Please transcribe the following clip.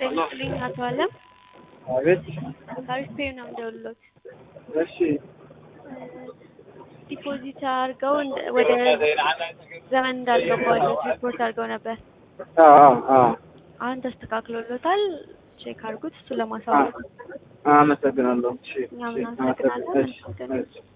ጤናስጥልኝ አቶ አለም አቤት። ታሪክ ፔ ነው የምደውልልዎት። እሺ ዲፖዚት አድርገው ወደ ዘመን እንዳልገባለት ሪፖርት አድርገው ነበር። አሁን ተስተካክሎሎታል። ቼክ አድርጉት። እሱ ለማሳወቅ አመሰግናለሁ። እሺ እኛም እናመሰግናለን።